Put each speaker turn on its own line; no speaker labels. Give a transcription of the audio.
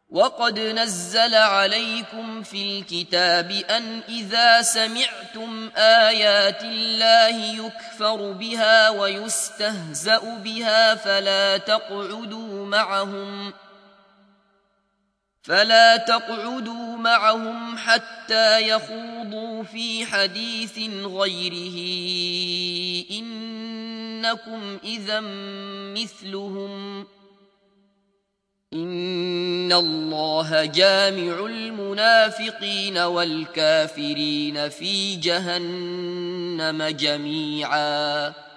وقد نزل عليكم في الكتاب أن إذا سمعتم آيات الله يكفر بها ويستهزأ بها فلا تقعدوا معهم حتى يخوضوا في حديث غيره إنكم إذا مثلهم إن الله جامع المنافقين والكافرين في جهنم جميعا.